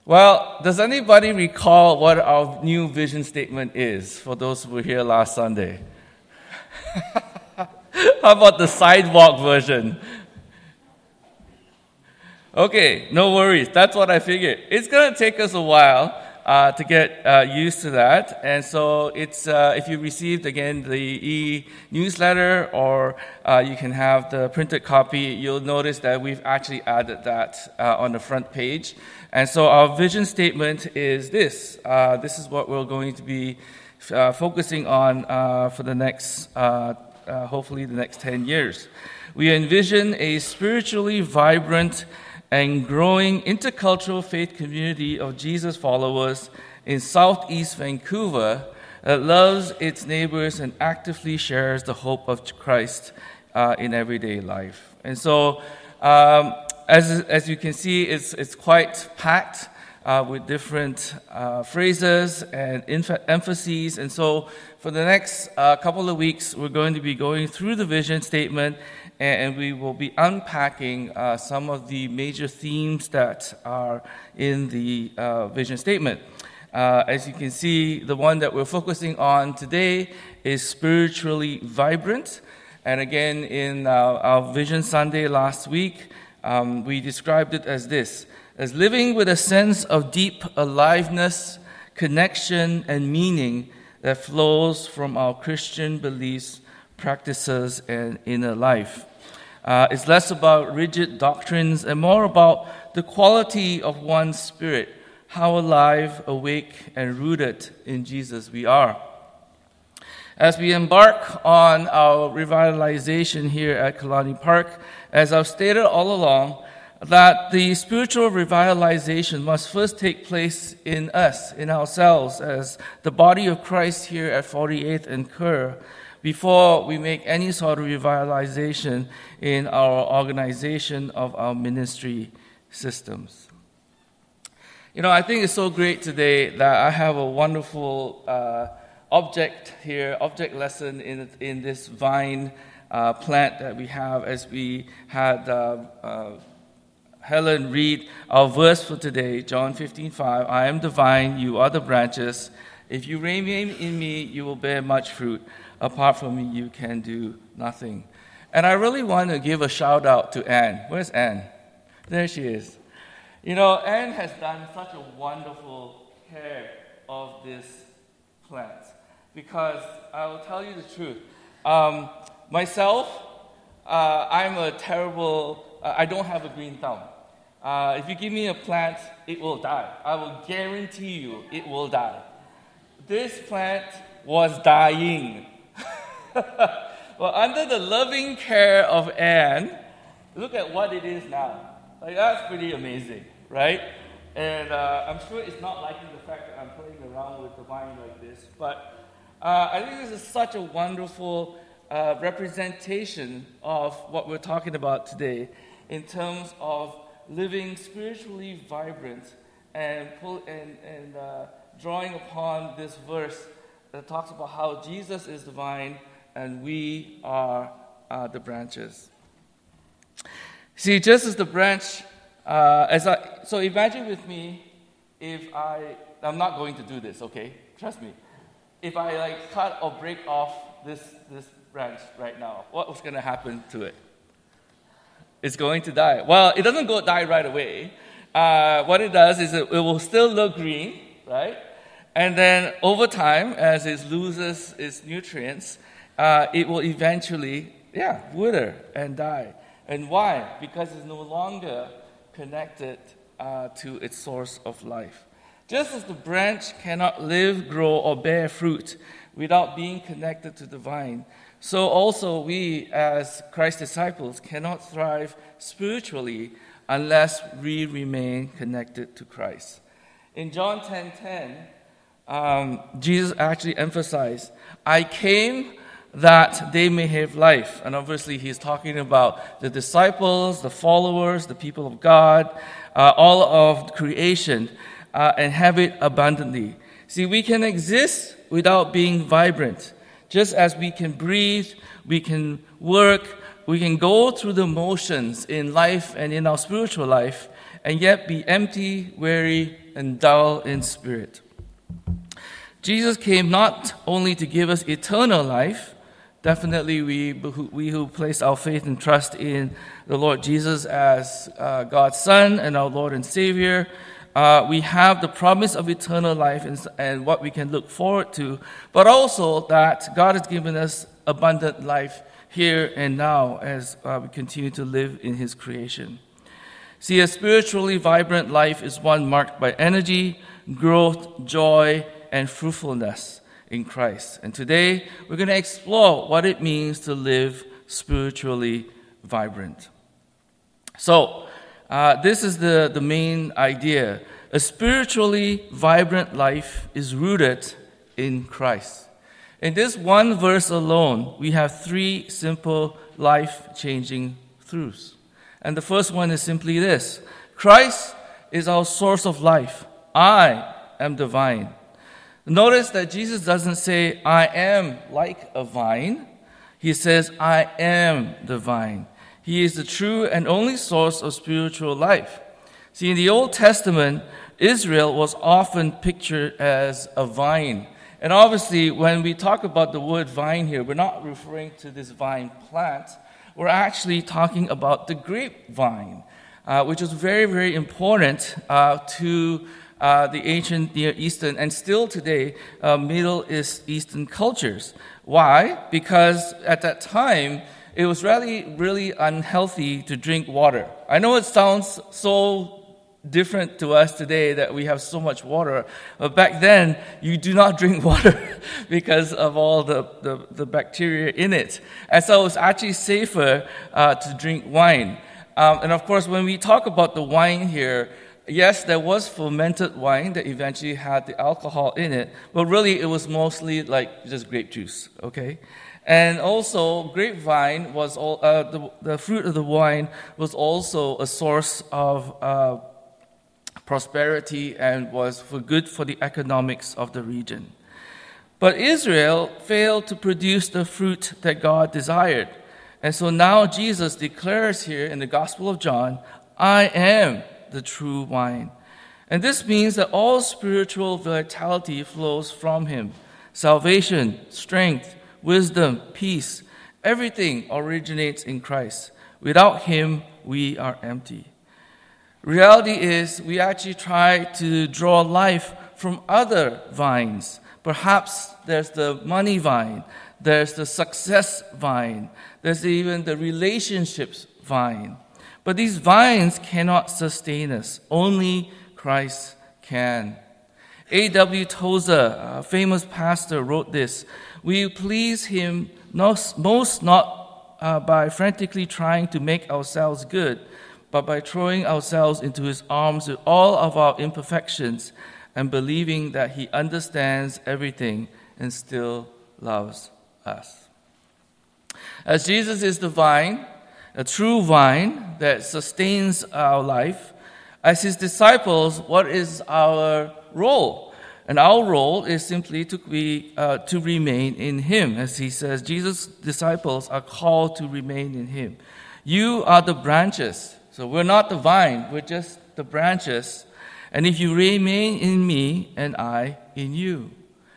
Well, does anybody recall what our new vision statement is for those who were here last Sunday? How about the sidewalk version? Okay, no worries. That's what I figured. It's going to take us a while to get used to that. And so it's if you received, again, the e-newsletter or you can have the printed copy, you'll notice that we've actually added that on the front page. And so our vision statement is this. This is what we're going to be focusing on for the next, hopefully the next 10 years. We envision a spiritually vibrant and growing intercultural faith community of Jesus followers in Southeast Vancouver that loves its neighbors and actively shares the hope of Christ in everyday life. And so, as you can see, it's quite packed with different phrases and emphases. And so, for the next couple of weeks, we're going to be going through the vision statement, and we will be unpacking some of the major themes that are in the vision statement. As you can see, the one that we're focusing on today is spiritually vibrant. And again, in our Vision Sunday last week, we described it as this, as living with a sense of deep aliveness, connection, and meaning that flows from our Christian beliefs, practices, and inner life. It's less about rigid doctrines and more about the quality of one's spirit, how alive, awake, and rooted in Jesus we are. As we embark on our revitalization here at Kalani Park, as I've stated all along, that the spiritual revitalization must first take place in us, in ourselves, as the body of Christ here at 48th and Kerr, before we make any sort of revitalization in our organization of our ministry systems. You know, I think it's so great today that I have a wonderful object lesson in this vine plant that we have, as we had Helen read our verse for today, John 15:5. I am the vine, you are the branches. If you remain in me, you will bear much fruit. Apart from me, you can do nothing. And I really want to give a shout out to Anne. Where's Anne? There she is. You know, Anne has done such a wonderful care of this plant. Because I will tell you the truth. Myself, I'm a terrible, I don't have a green thumb. If you give me a plant, it will die. I will guarantee you it will die. This plant was dying. Well, under the loving care of Anne, look at what it is now. Like, that's pretty amazing, right? And I'm sure it's not liking the fact that I'm playing around with the vine like this, but I think this is such a wonderful representation of what we're talking about today in terms of living spiritually vibrant and drawing upon this verse that talks about how Jesus is the vine and we are the branches. See, just as the branch, so imagine with me if I'm not going to do this, okay? Trust me. If I cut or break off this branch right now, what's going to happen to it? It's going to die. Well, it doesn't die right away. What it does is it will still look green, right? And then over time, as it loses its nutrients, it will eventually, wither and die. And why? Because it's no longer connected to its source of life. Just as the branch cannot live, grow, or bear fruit without being connected to the vine, so also we, as Christ's disciples, cannot thrive spiritually unless we remain connected to Christ. In John 10:10, Jesus actually emphasized, I came that they may have life. And obviously he's talking about the disciples, the followers, the people of God, all of creation, and have it abundantly. See, we can exist without being vibrant. Just as we can breathe, we can work, we can go through the motions in life and in our spiritual life, and yet be empty, weary, and dull in spirit. Jesus came not only to give us eternal life. Definitely, we who place our faith and trust in the Lord Jesus as God's Son and our Lord and Savior, we have the promise of eternal life and what we can look forward to, but also that God has given us abundant life here and now as we continue to live in His creation. See, a spiritually vibrant life is one marked by energy, growth, joy, and fruitfulness in Christ. And today, we're going to explore what it means to live spiritually vibrant. So, this is the main idea. A spiritually vibrant life is rooted in Christ. In this one verse alone, we have 3 simple life-changing truths. And the first one is simply this: Christ is our source of life. I am the vine. Notice that Jesus doesn't say, I am like a vine. He says, I am the vine. He is the true and only source of spiritual life. See, in the Old Testament, Israel was often pictured as a vine. And obviously, when we talk about the word vine here, we're not referring to this vine plant. We're actually talking about the grapevine, which is very, very important to the ancient Near Eastern and still today Middle Eastern cultures. Why? Because at that time, it was really unhealthy to drink water. I know it sounds so different to us today that we have so much water, but back then, you do not drink water because of all the bacteria in it. And so it was actually safer to drink wine. And of course, when we talk about the wine here, yes, there was fermented wine that eventually had the alcohol in it, but really it was mostly like just grape juice, okay? And also, grapevine was the fruit of the wine was also a source of prosperity and was good for the economics of the region. But Israel failed to produce the fruit that God desired. And so now Jesus declares here in the Gospel of John, I am the true vine. And this means that all spiritual vitality flows from Him. Salvation, strength, wisdom, peace, everything originates in Christ. Without Him, we are empty. Reality is, we actually try to draw life from other vines. Perhaps there's the money vine, there's the success vine, there's even the relationships vine. But these vines cannot sustain us. Only Christ can. A.W. Tozer, a famous pastor, wrote this: we please Him most not by frantically trying to make ourselves good, but by throwing ourselves into His arms with all of our imperfections and believing that He understands everything and still loves us. As Jesus is the vine, a true vine that sustains our life, as His disciples, what is our role? And our role is simply to remain in Him. As He says, Jesus' disciples are called to remain in Him. You are the branches. So we're not the vine, we're just the branches. And if you remain in me and I in you.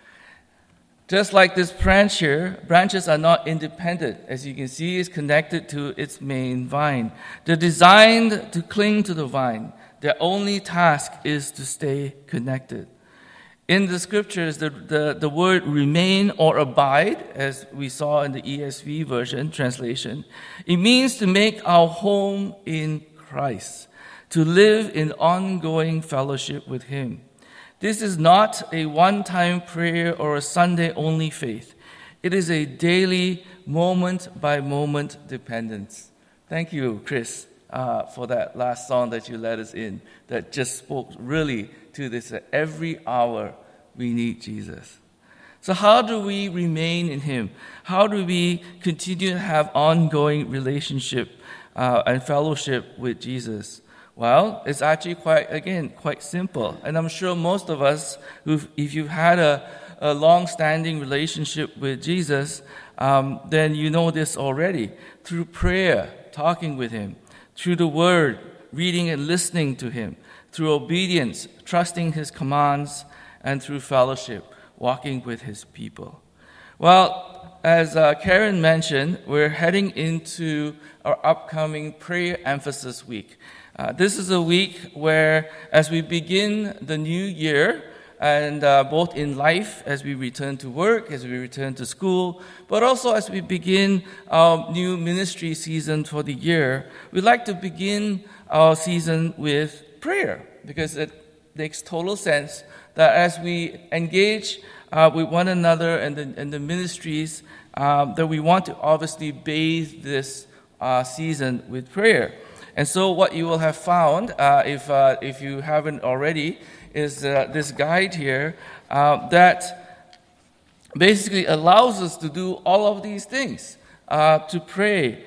Just like this branch here, branches are not independent. As you can see, it's connected to its main vine. They're designed to cling to the vine. Their only task is to stay connected. In the scriptures, the word remain or abide, as we saw in the ESV version translation, it means to make our home in Christ, to live in ongoing fellowship with Him. This is not a one-time prayer or a Sunday-only faith. It is a daily, moment-by-moment dependence. Thank you, Chris, for that last song that you led us in, that just spoke really to this, that every hour we need Jesus. So how do we remain in Him? How do we continue to have ongoing relationship and fellowship with Jesus? Well, it's actually quite simple. And I'm sure most of us, if you've had a long-standing relationship with Jesus, then you know this already. Through prayer, talking with Him, through the Word, reading and listening to Him, through obedience, trusting His commands, and through fellowship, walking with His people. Well, as Karen mentioned, we're heading into our upcoming Prayer Emphasis Week. This is a week where, as we begin the new year, and both in life, as we return to work, as we return to school, but also as we begin our new ministry season for the year, we'd like to begin our season with prayer, because it makes total sense that as we engage with one another and the ministries, that we want to obviously bathe this season with prayer. And so what you will have found, if you haven't already, is this guide here that basically allows us to do all of these things, to pray,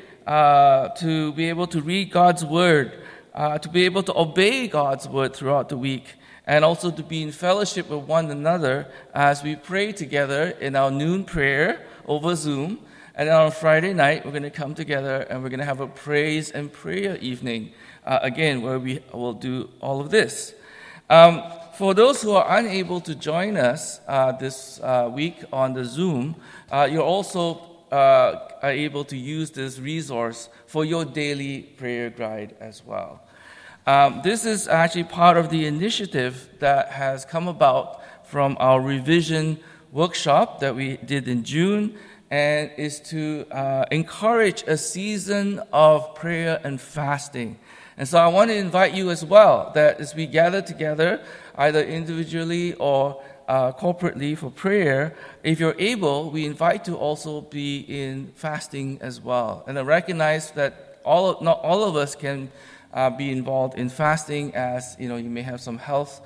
to be able to read God's Word, to be able to obey God's Word throughout the week, and also to be in fellowship with one another as we pray together in our noon prayer over Zoom. And then on Friday night, we're going to come together and we're going to have a praise and prayer evening, again, where we will do all of this. For those who are unable to join us this week on the Zoom, you're also are able to use this resource for your daily prayer guide as well. This is actually part of the initiative that has come about from our revision workshop that we did in June, and is to encourage a season of prayer and fasting. And so I want to invite you as well, that as we gather together, either individually or corporately for prayer, if you're able, we invite to also be in fasting as well. And I recognize that not all of us can be involved in fasting, as you may have some health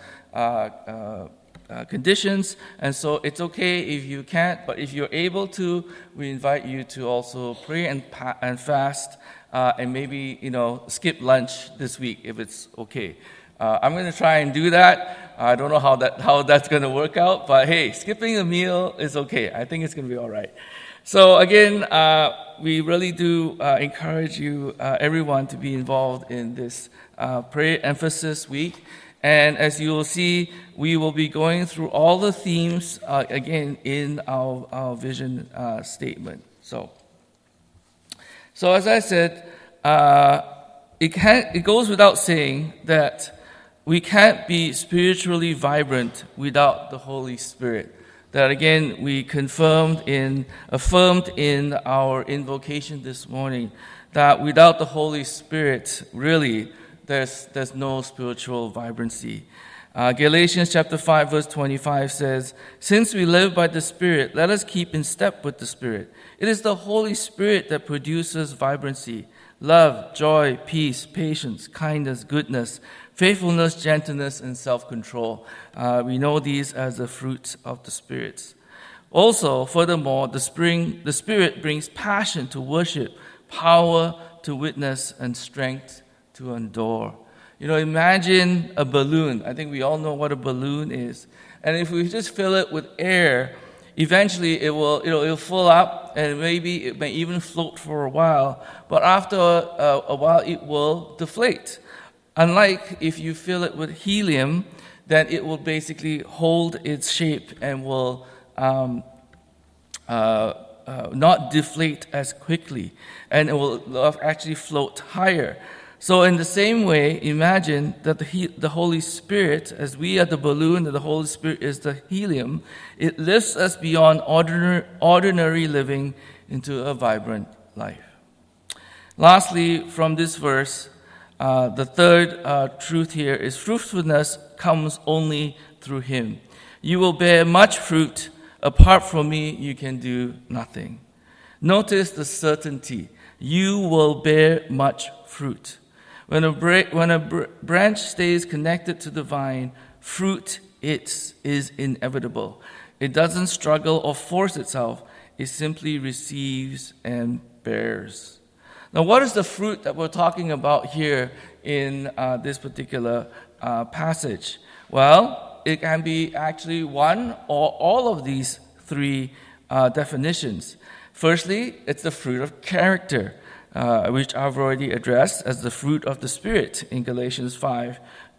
conditions, and so it's okay if you can't, but if you're able to, we invite you to also pray and fast, and maybe skip lunch this week if it's okay. I'm going to try and do that. I don't know how that's going to work out, but hey, skipping a meal is okay. I think it's going to be all right. So again, we really do encourage you, everyone, to be involved in this prayer emphasis week. And as you will see, we will be going through all the themes again in our vision statement. So as I said, it goes without saying that we can't be spiritually vibrant without the Holy Spirit. That again we affirmed in our invocation this morning, that without the Holy Spirit, really, there's no spiritual vibrancy. Galatians chapter 5 verse 25 says, "Since we live by the Spirit, let us keep in step with the Spirit. It is the Holy Spirit that produces vibrancy, love, joy, peace, patience, kindness, goodness, faithfulness, gentleness, and self-control." We know these as the fruits of the spirits. Also, furthermore, the Spirit brings passion to worship, power to witness, and strength to endure. Imagine a balloon. I think we all know what a balloon is. And if we just fill it with air, eventually it'll fill up, and maybe it may even float for a while. But after a while, it will deflate. Unlike if you fill it with helium, then it will basically hold its shape and will not deflate as quickly, and it will actually float higher. So in the same way, imagine that the Holy Spirit, as we are the balloon, and the Holy Spirit is the helium, it lifts us beyond ordinary living into a vibrant life. Lastly, from this verse, the third truth here is fruitfulness comes only through Him. You will bear much fruit. Apart from me, you can do nothing. Notice the certainty. You will bear much fruit. When a branch stays connected to the vine, fruit is inevitable. It doesn't struggle or force itself. It simply receives and bears. Now, what is the fruit that we're talking about here in this particular passage? Well, it can be actually one or all of these three definitions. Firstly, it's the fruit of character, which I've already addressed as the fruit of the Spirit in Galatians 5,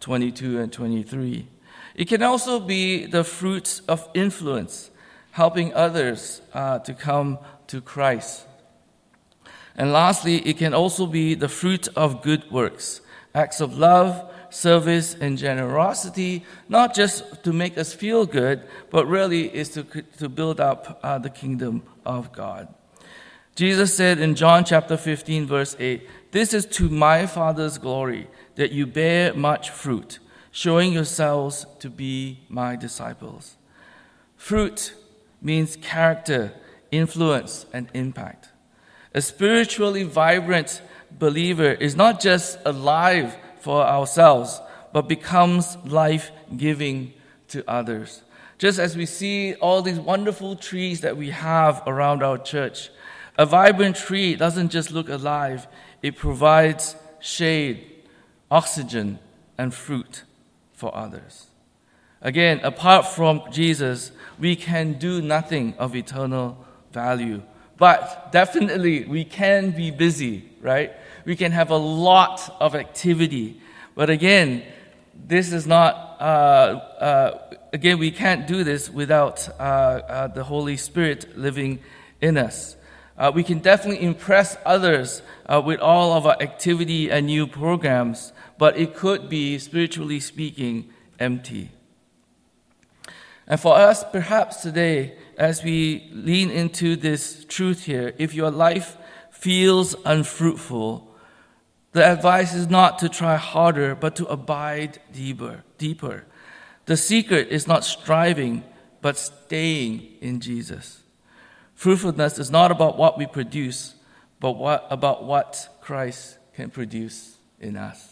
22 and 23. It can also be the fruits of influence, helping others to come to Christ. And lastly, it can also be the fruit of good works, acts of love, service, and generosity, not just to make us feel good, but really is to build up the kingdom of God. Jesus said in John chapter 15, verse 8, "This is to my Father's glory, that you bear much fruit, showing yourselves to be my disciples." Fruit means character, influence, and impact. A spiritually vibrant believer is not just alive for ourselves, but becomes life-giving to others. Just as we see all these wonderful trees that we have around our church, a vibrant tree doesn't just look alive, it provides shade, oxygen, and fruit for others. Again, apart from Jesus, we can do nothing of eternal value. But definitely, we can be busy, right? We can have a lot of activity. But again, this is not, we can't do this without the Holy Spirit living in us. We can definitely impress others with all of our activity and new programs, but it could be, spiritually speaking, empty. And for us, perhaps today, as we lean into this truth here, if your life feels unfruitful, the advice is not to try harder, but to abide deeper. The secret is not striving, but staying in Jesus. Fruitfulness is not about what we produce, but about what Christ can produce in us.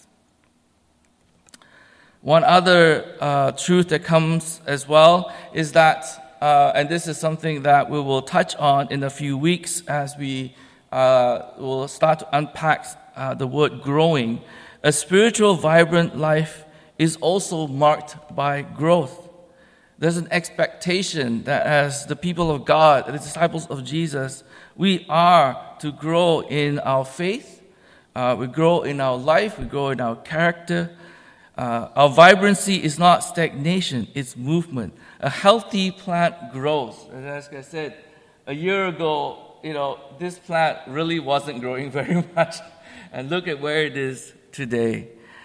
One other truth that comes as well is that, and this is something that we will touch on in a few weeks as we will start to unpack the word growing. A spiritual, vibrant life is also marked by growth. There's an expectation that as the people of God, the disciples of Jesus, we are to grow in our faith, we grow in our life, we grow in our character. Our vibrancy is not stagnation, it's movement. A healthy plant grows. As I said, a year ago, this plant really wasn't growing very much. And look at where it is today.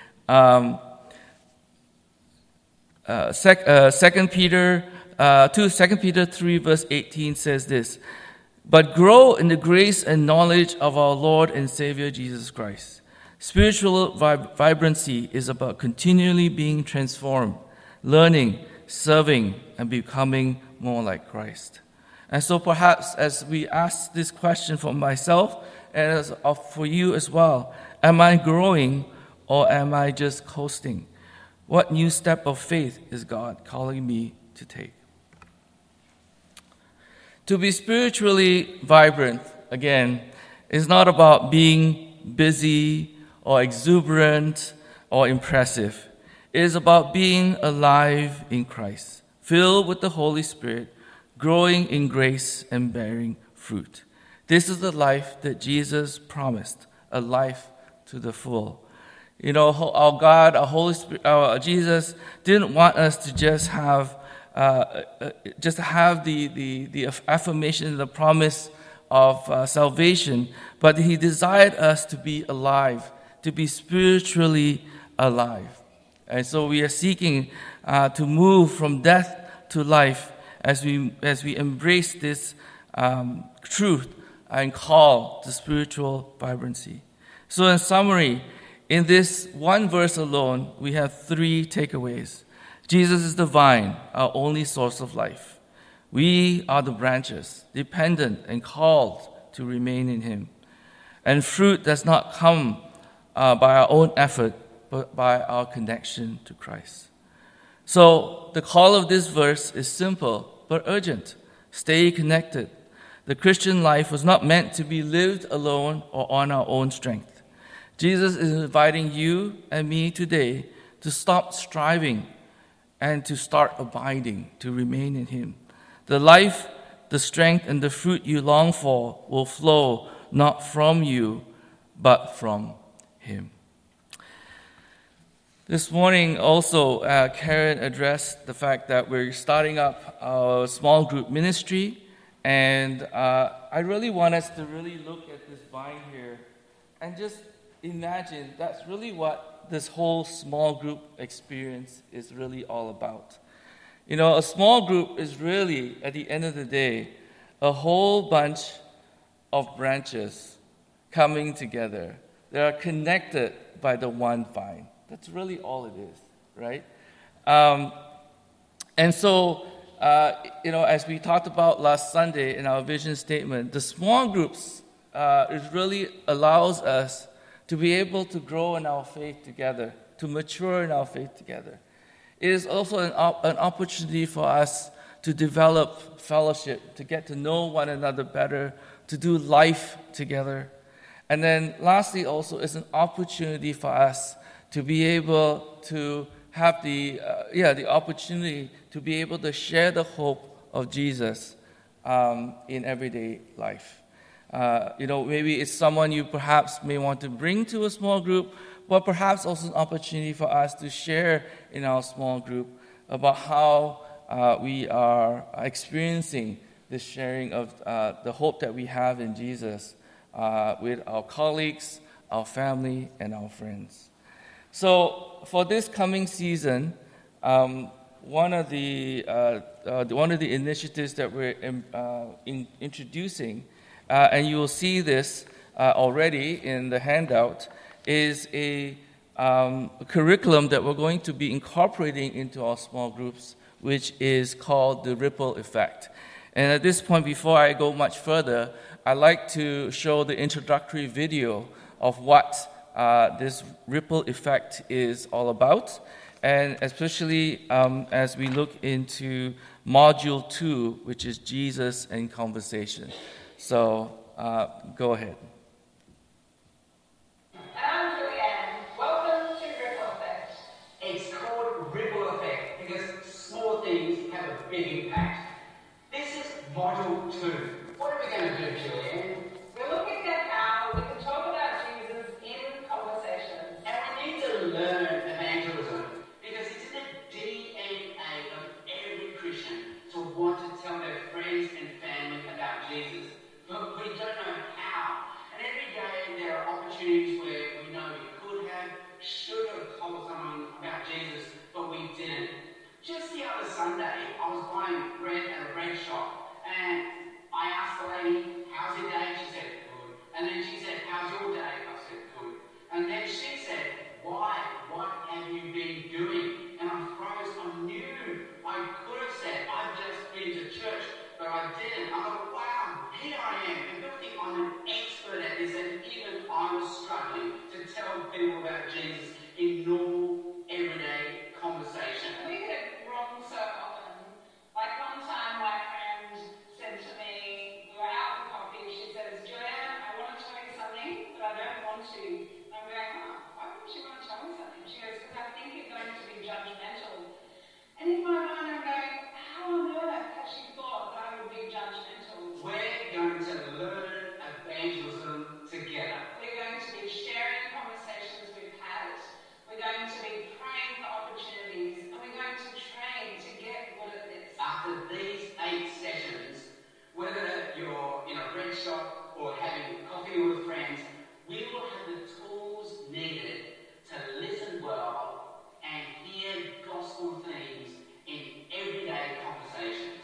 2 Peter 3 verse 18 says this, "But grow in the grace and knowledge of our Lord and Savior Jesus Christ." Spiritual vibrancy is about continually being transformed, learning, serving, and becoming more like Christ. And so perhaps as we ask this question for myself and as for you as well, am I growing or am I just coasting? What new step of faith is God calling me to take? To be spiritually vibrant, again, is not about being busy or exuberant or impressive. It is about being alive in Christ, filled with the Holy Spirit, growing in grace and bearing fruit. This is the life that Jesus promised, a life to the full. Our God, our Holy Spirit, Jesus didn't want us to just have the affirmation, the promise of salvation, but He desired us to be alive, to be spiritually alive. And so we are seeking to move from death to life as we embrace this truth and call to spiritual vibrancy. So in summary, in this one verse alone, we have 3 takeaways. Jesus is the vine, our only source of life. We are the branches, dependent and called to remain in Him. And fruit does not come by our own effort, but by our connection to Christ. So the call of this verse is simple but urgent. Stay connected. The Christian life was not meant to be lived alone or on our own strength. Jesus is inviting you and me today to stop striving and to start abiding, to remain in Him. The life, the strength, and the fruit you long for will flow not from you, but from Him. This morning also, Karen addressed the fact that we're starting up our small group ministry, and I really want us to really look at this vine here and just imagine that's really what this whole small group experience is really all about. You know, a small group is really, at the end of the day, a whole bunch of branches coming together. They are connected by the one vine. That's really all it is, right? And so, as we talked about last Sunday in our vision statement, the small groups it really allows us to be able to grow in our faith together, to mature in our faith together. It is also an opportunity for us to develop fellowship, to get to know one another better, to do life together. And then lastly also is an opportunity for us to be able to have the opportunity to be able to share the hope of Jesus in everyday life. Maybe it's someone you perhaps may want to bring to a small group, but perhaps also an opportunity for us to share in our small group about how we are experiencing the sharing of the hope that we have in Jesus with our colleagues, our family, and our friends. So for this coming season, one of the initiatives that we're introducing, and you will see this already in the handout, is a curriculum that we're going to be incorporating into our small groups, which is called the Ripple Effect. And at this point, before I go much further, I'd like to show the introductory video of what this Ripple Effect is all about, and especially as we look into Module 2, which is Jesus and Conversation. So go ahead. I'm Julianne. Welcome to Ripple Effect. It's called Ripple Effect because small things have a big impact. This is Module 2. What are we going to do, Julianne? We're looking at how we can talk about Jesus in conversations. And we need to learn evangelism because it's in the DNA of every Christian to want to tell their friends and family about Jesus. But we don't know how. And every day there are opportunities where we know we could have, should have told someone about Jesus, but we didn't. Just the other Sunday, I was buying bread at a bread shop, and I asked the lady, "How's your day?" She said, "Good." And then she said, "How's your day?" I said, "Good." And then she said, "Why? What have you been doing?" And I froze. I knew I could have said, "I've just been to church," but I didn't. I thought, wow, here I am. And people think I'm an expert at this, and even I'm struggling to tell people about Jesus in normal, everyday conversation. We get it wrong so often. Like one time my friend said to me, we were out for coffee, she says, "Joanne, I want to tell you something, but I don't want to." And I'm going, "Why wouldn't you want to tell me something?" She goes, "Because I think you're going to be judgmental." And in my mind I'm going, how on earth has she thought that I would be judgmental? We're going to learn evangelism together. We're going to be sharing conversations we've had. We're going to be praying for opportunities, and we're going to train to get good at this. After these 8 sessions, whether you're in a bread shop or having coffee with friends, we will have the tools needed to listen well and hear gospel themes in everyday conversations.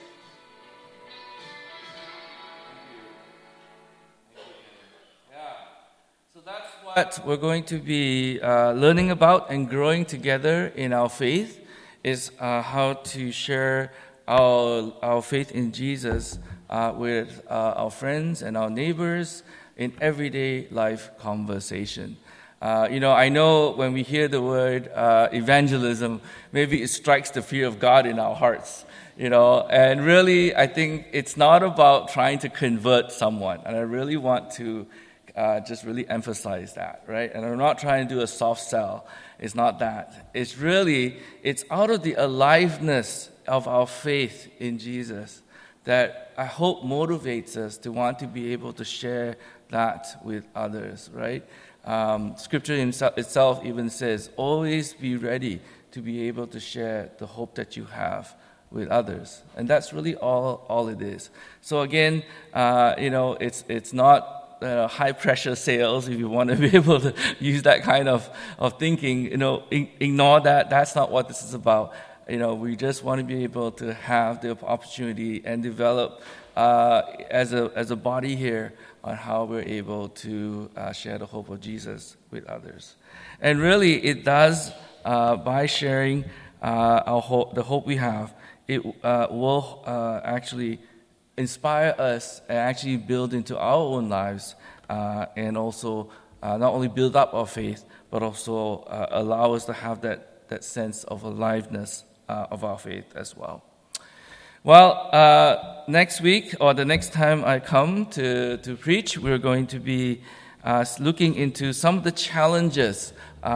Yeah. So that's what we're going to be learning about and growing together in our faith, is how to share our faith in Jesus with our friends and our neighbors in everyday life conversation. I know when we hear the word evangelism, maybe it strikes the fear of God in our hearts, and really I think it's not about trying to convert someone, and I really want to just really emphasize that, right? And I'm not trying to do a soft sell. It's not that. It's out of the aliveness of our faith in Jesus that I hope motivates us to want to be able to share that with others, right? Scripture itself even says, always be ready to be able to share the hope that you have with others. And that's really all it is. So again, it's not high-pressure sales, if you want to be able to use that kind of thinking. Ignore that. That's not what this is about. We just want to be able to have the opportunity and develop as a body here on how we're able to share the hope of Jesus with others. And really, it does, by sharing our hope, the hope we have, it will actually inspire us and actually build into our own lives and also not only build up our faith, but also allow us to have that sense of aliveness of our faith as well. Well, next week or the next time I come to preach, we're going to be looking into some of the challenges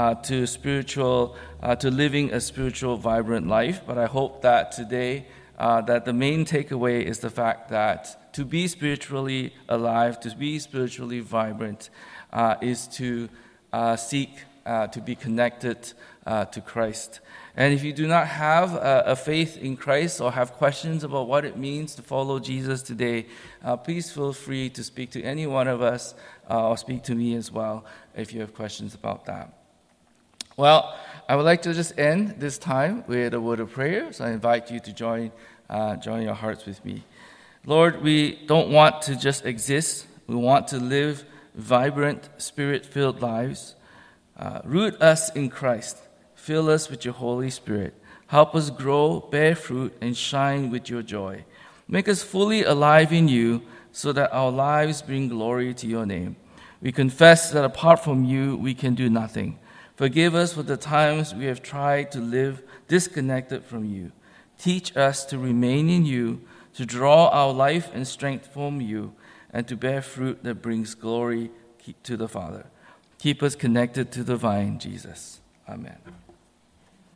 to living a spiritual, vibrant life. But I hope that today, that the main takeaway is the fact that to be spiritually alive, to be spiritually vibrant, is to seek to be connected to Christ. And if you do not have a faith in Christ or have questions about what it means to follow Jesus today, please feel free to speak to any one of us or speak to me as well if you have questions about that. Well, I would like to just end this time with a word of prayer, so I invite you to join your hearts with me. Lord, we don't want to just exist. We want to live vibrant, spirit-filled lives. Root us in Christ. Fill us with your Holy Spirit. Help us grow, bear fruit, and shine with your joy. Make us fully alive in you so that our lives bring glory to your name. We confess that apart from you, we can do nothing. Forgive us for the times we have tried to live disconnected from you. Teach us to remain in you, to draw our life and strength from you, and to bear fruit that brings glory to the Father. Keep us connected to the vine, Jesus. Amen.